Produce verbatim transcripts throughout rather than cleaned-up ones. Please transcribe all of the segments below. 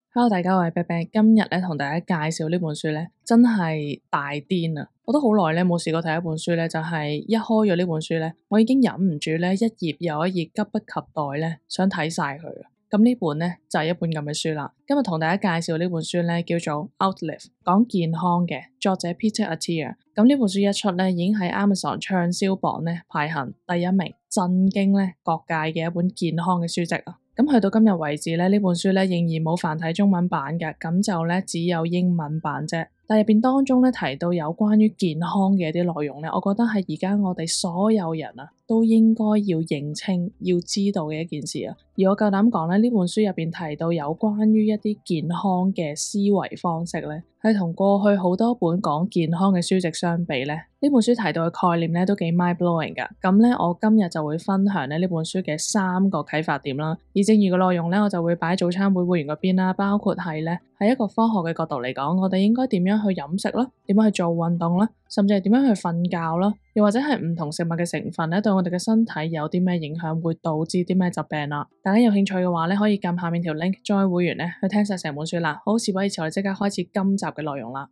Hello，大家好，我係 Bang Bang，今日咧同大家介紹呢本書咧，真係大癲啊！我都好耐咧冇試過睇一本書咧，就係一開咗呢本書咧，我已經忍唔住咧一頁又一頁急不及待咧想睇晒佢。咁呢本咧就係一本咁嘅書啦。今日同大家介紹呢本書咧叫做 Outlive， 講健康嘅，作者 Peter Attia。咁呢本書一出咧，已經喺 Amazon 暢銷榜咧排行第一名，震驚咧各界嘅一本健康嘅書籍啊！咁去到今日為止咧，呢本書咧仍然冇繁體中文版嘅，咁就咧只有英文版啫。但入邊當中咧提到有關於健康嘅一啲內容咧，我覺得係而家我哋所有人啊都應該要認清、要知道嘅一件事啊。而我夠膽講咧，呢本書入邊提到有關於一啲健康嘅思維方式咧，係同過去好多本講健康嘅書籍相比咧，呢本書提到嘅概念咧都幾 mind blowing 噶。咁咧，我今日就會分享咧呢本書嘅三個啟發點啦。而正如個內容咧，我就會擺喺早餐會會員嗰邊啦，包括係咧喺一個科學嘅角度嚟講，我哋應該點樣去飲食啦，點樣去做運動啦，甚至係點樣去瞓覺啦，又或者係唔同食物嘅成分咧對我哋嘅身體有啲咩影響，會導致啲咩疾病啦。大家有興趣嘅話咧，可以撳下面條 link join 會員咧去聽晒成本書啦。好，事不宜遲，我哋即刻開始今集嘅內容啦。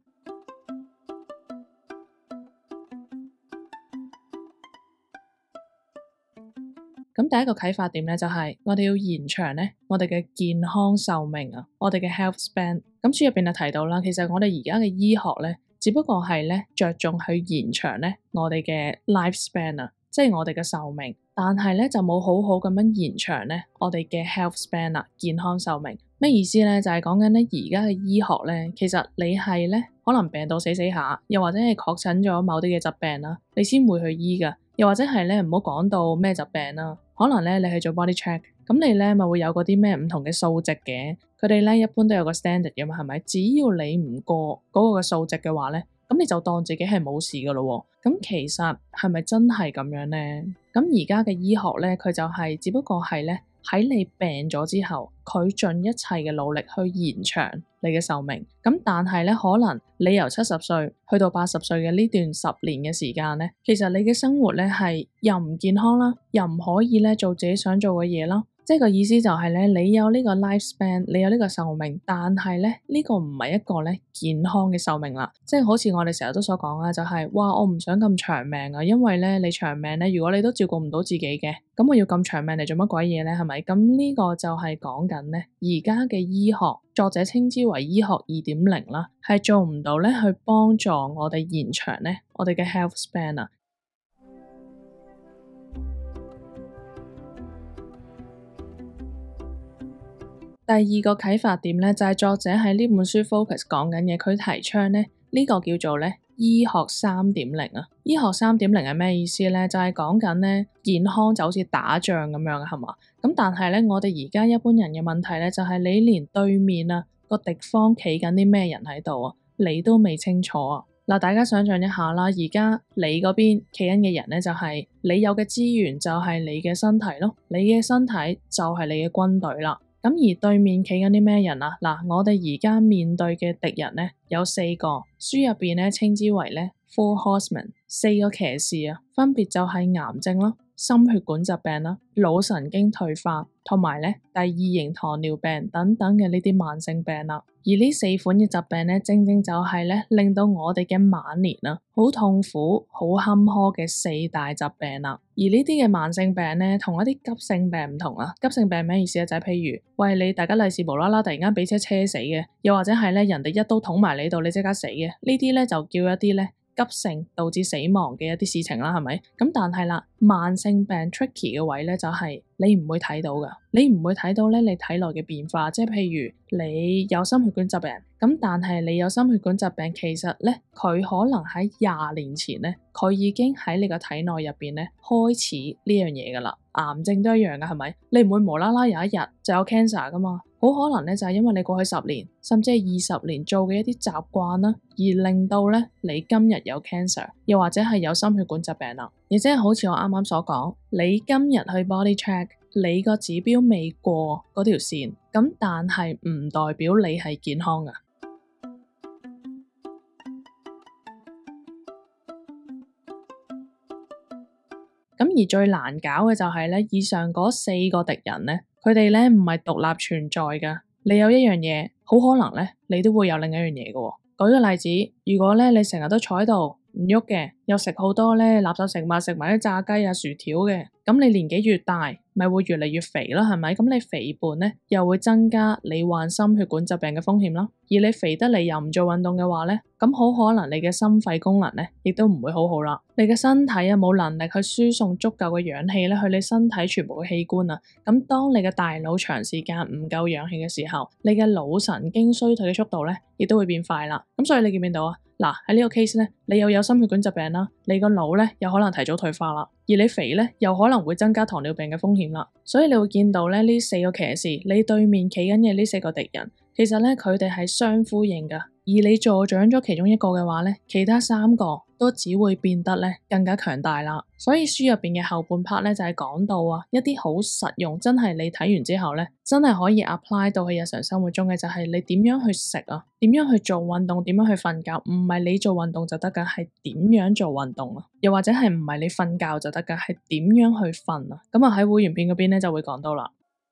咁第一個啟發點咧就係、是、我哋要延長咧我哋嘅健康壽命啊，我哋嘅 health span。咁書入邊就提到啦，其實我哋而家嘅醫學咧，只不過係咧着重去延長咧我哋嘅 life span 啊，即係我哋嘅壽命，但係咧就冇好好咁樣延長咧我哋嘅 health span 啊，健康壽命。咩意思咧？就係講緊咧而家嘅醫學咧，其實你係咧可能病到死死下，又或者係確診咗某啲嘅疾病啦，你先會去醫噶，又或者係咧唔好講到咩疾病啦。可能咧你去做 body check，咁你咧咪會有嗰啲咩唔同嘅數值嘅，佢哋咧一般都有個 standard 嘅嘛，係咪？只要你唔過嗰個嘅數值嘅話咧，咁你就當自己係冇事噶咯。咁其實係咪真係咁樣咧？咁而家嘅醫學咧，佢就係只不過係咧喺你病咗之後，佢盡一切嘅努力去延長你嘅壽命。咁但係咧，可能你由七十歲去到八十歲嘅呢段十年嘅時間咧，其實你嘅生活咧係又唔健康啦，又唔可以咧做自己想做嘅嘢啦。即係個意思就係咧，你有呢個 lifespan，你有呢個壽命，但係咧呢個唔係一個咧健康嘅壽命啦。即係好似我哋成日都所講啦，就係哇，我唔想咁長命啊，因為咧你長命咧，如果你都照顧唔到自己嘅，咁我要咁長命嚟做乜鬼嘢咧？係咪？咁呢個就係講緊咧而家嘅醫學，作者稱之為醫學二點零啦，係做唔到咧去幫助我哋延長咧我哋嘅 health span 啊。第二個啟發點咧，就係、是、作者喺呢本書 focus 講緊嘅，佢提倡咧呢、這個叫做咧醫學三點零啊。醫學三點零係咩意思咧？就係講緊咧健康就好似打仗咁樣嘅，係嘛？咁但係咧，我哋而家一般人嘅問題咧，就係、是、你連對面啊個敵方企緊啲咩人喺度啊，你都未清楚啊。嗱，大家想象一下啦，而家你嗰邊企緊嘅人咧，就係、是、你有嘅資源就係你嘅身體咯，你嘅身體就係你嘅軍隊啦。咁而對面企緊啲咩人啊？嗱，我哋而家面對嘅敵人咧有四個，書入邊咧稱之為咧 Four Horsemen， 四個騎士啊，分別就係癌症啦、心血管疾病啦、腦神經退化同埋咧第二型糖尿病等等嘅呢啲慢性病啦。而呢四款嘅疾病咧，正正就係咧令到我哋嘅晚年啊好痛苦、好坎坷嘅四大疾病啦。而呢啲嘅慢性病咧，同一啲急性病唔同啊。急性病咩意思啊？就係、是、譬如喂，你大家利是無啦啦突然間俾車車死嘅，又或者係咧人哋一刀捅埋你度，你即刻死嘅，呢啲咧就叫一啲咧急性導致死亡嘅一啲事情啦，係咪？咁但係啦，慢性病 tricky 嘅位咧就係、是、你唔會睇到噶，你唔會睇到咧你體內嘅變化，即係譬如你有心血管疾病，咁但係你有心血管疾病，其實咧佢可能喺廿年前咧，佢已經喺你個體內入邊咧開始呢樣嘢噶啦。癌症都一樣噶，係咪？你唔會無啦啦有一日就有 cancer 噶嘛？好可能咧就係因為你過去十年甚至係二十年做嘅一啲習慣啦，而令到咧你今日有 cancer， 又或者係有心血管疾病啦。亦即係好似我啱啱所講，你今日去 body check， 你個指標未過嗰條線，咁但係唔代表你係健康噶。咁而最難搞嘅就係咧，以上嗰四個敵人咧，佢哋咧唔係獨立存在噶。你有一樣嘢好可能咧你都會有另一樣嘢嘅喎。舉個例子，如果咧你成日都坐喺度唔喐嘅，又食好多咧垃圾食物，食埋啲炸雞啊、薯條嘅，咁你年紀越大，咪會越嚟越肥啦，係咪？咁你肥胖咧，又會增加你患心血管疾病嘅風險啦。而你肥得嚟又唔做運動嘅話咧，咁好可能你嘅心肺功能咧，亦都唔會好好啦。你嘅身體啊冇能力去輸送足夠嘅氧氣咧去你身體全部嘅器官啊。咁當你嘅大腦長時間唔夠氧氣嘅時候，你嘅腦神經衰退嘅速度咧，亦都會變快啦。咁所以你見唔見到啊？嗱，喺呢個 case 咧，你又有心血管疾病啦，你個腦咧有可能提早退化啦，而你肥咧又可能會增加糖尿病嘅風險啦。所以你會見到咧呢四個騎士，你對面企緊嘅呢四個敵人，其實咧佢哋係相呼應噶。而你助長咗其中一個嘅話咧，其他三個都只會變得咧更加強大啦。所以書入邊嘅後半 part 咧就係講到啊一啲好實用，真係你睇完之後咧，真係可以 apply 到喺日常生活中嘅，就係你點樣去食啊，點樣去做運動，點樣去瞓覺，唔係你做運動就得噶，係點樣做運動啊？又或者係唔係你瞓覺就得噶，係點樣去瞓啊？咁啊喺會員片嗰邊咧就會講到啦。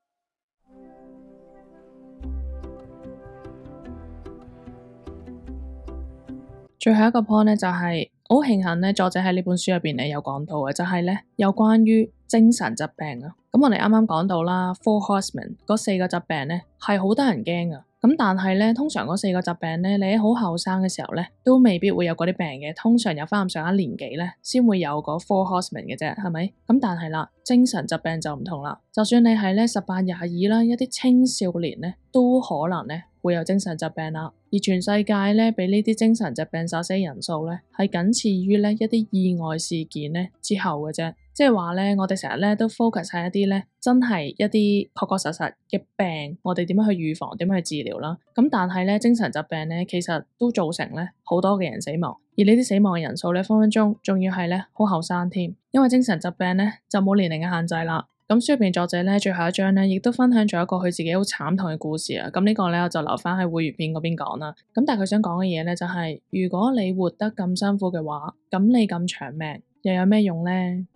最後一個 point 咧就係好慶幸咧，作者喺呢本書入邊咧有講到嘅，就係咧有關於精神疾病啊。咁我哋啱啱講到啦 ，Four Horsemen 嗰四個疾病咧係好得人驚噶。咁但係咧，通常嗰四個疾病咧，你喺好後生嘅時候咧，都未必會有嗰啲病嘅。通常有翻咁上下年紀咧，先會有嗰 Four Horsemen 嘅啫，係咪？咁但係啦，精神疾病就唔同啦。就算你係咧十八廿二啦，一啲青少年咧，都可能咧會有精神疾病啦。而全世界咧，俾呢啲精神疾病殺死人數咧，係僅次於咧一啲意外事件咧之後嘅啫。即係話咧，我哋成日咧都 focus 喺一啲咧真係一啲確確實實嘅病，我哋點樣去預防，點樣去治療啦。咁但係咧精神疾病咧，其實都造成咧好多嘅人死亡，而呢啲死亡嘅人數咧分分鐘仲要係咧好後生添，因為精神疾病咧就冇年齡嘅限制啦。咁書入邊作者咧最後一章咧，亦都分享咗一個佢自己好慘痛嘅故事啊。咁呢個咧我就留翻喺會員片嗰邊講啦。咁但係佢想講嘅嘢咧就係，如果你活得咁辛苦嘅話，咁你咁長命又有咩用咧？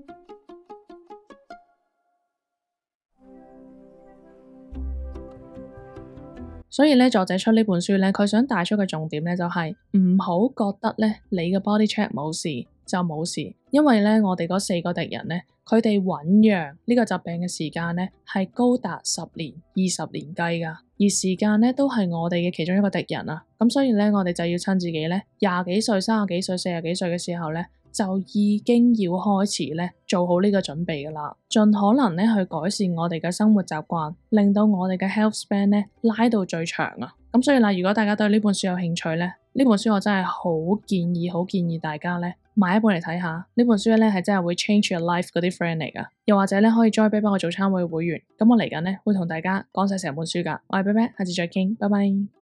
所以咧，作者出呢本書咧，佢想帶出嘅重點咧，就係唔好覺得咧，你嘅 body check 冇事就冇事，因為咧，我哋嗰四個敵人咧，佢哋醞釀呢個疾病嘅時間咧，係高達十年、二十年計噶，而時間咧都係我哋嘅其中一個敵人啊。咁所以咧，我哋就要趁自己咧廿幾歲、三十幾歲、四十幾歲嘅時候咧，就已經要開始咧做好呢個準備噶啦，盡可能咧去改善我哋嘅生活習慣，令到我哋嘅 health span 咧拉到最長啊！咁所以啦，如果大家對呢本書有興趣咧，呢本書我真係好建議，好建議大家咧買一本嚟睇下。呢本書咧係真係會 change your life 嗰啲 friend 嚟噶，又或者咧可以 join 俾我早餐會會員。咁我嚟緊咧會同大家講晒成本書噶。我係啤啤，下次再傾，拜拜。